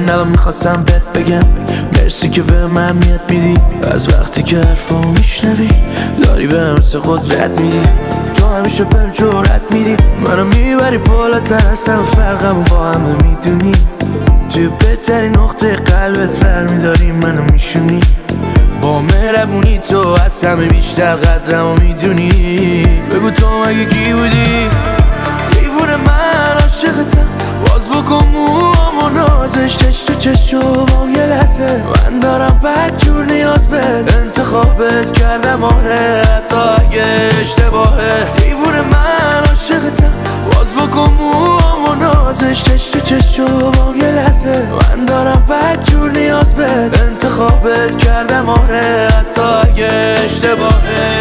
همین الان میخواستم بهت بگم مرسی که به من میت میدی. از وقتی که حرفو میشنوی داری به مثل قدرت میدی. تو همیشه بهم جرأت میدی، منو میبری بالاتر از همه فرقمو با همه میدونی. توی بهترین نقطه قلبت برمیداری منو میشونی. با مهربونی تو از همه بیشتر قدرمو میدونی. بگو تو مگه کی بودی؟ دیوونه من عاشقتم، باز بکن موامو نازش چش تو چشمام یه لحظه. من دارم بدجور نیاز بهت، انتخابت کردم آره حتی اگه اشتباهه. دیوونه من عاشقتم، باز بکن موامو نازش چش تو چشمام یه لحظه. من دارم بدجور نیاز بهت، انتخابت کردم آره حتی اگه اشتباهه.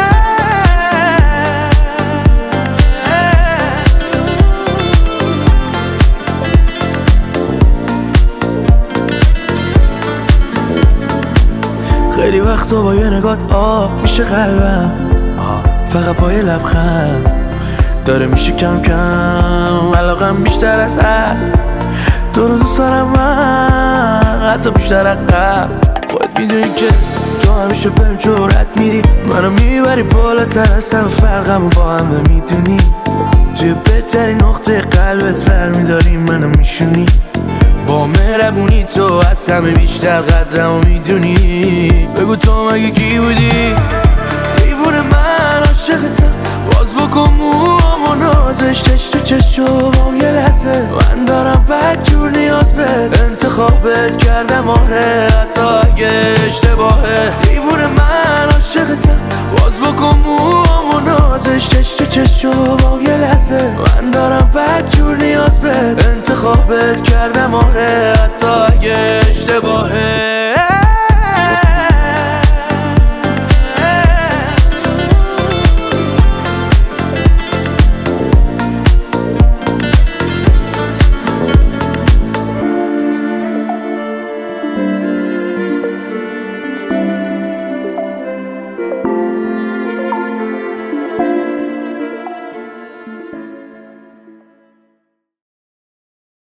خیلی وقتا با یه نگات آب میشه قلبم، فقط با یه لبخند داره میشه کم کم علاقم بیشتر از حد. تو رو دوست دارم من حتی بیشتر از قبل. خودت میدونی که تو همیشه بهم جرأت میدی، منو میبری بالاتر از همه فرقمو با همه میدونی. توی بهترین نقطه قلبت برمیداری منو میشونی. با مهربونی تو از همه بیشتر قدرمو میدونی. بگو تو مگه کی بودی؟ دیوونه من عاشقتم، باز بکن موامو نازش چش تو چشمام یه لحظه. من دارم بدجور نیاز بهت، انتخابت کردم آره حتی اگه اشتباهه. دیوونه من عاشقتم، باز بکن موامو نازش چش تو چشمام یه لحظه. من دارم بدجور نیاز بهت، انتخابت کردم آره حتی اگه اشتباهه.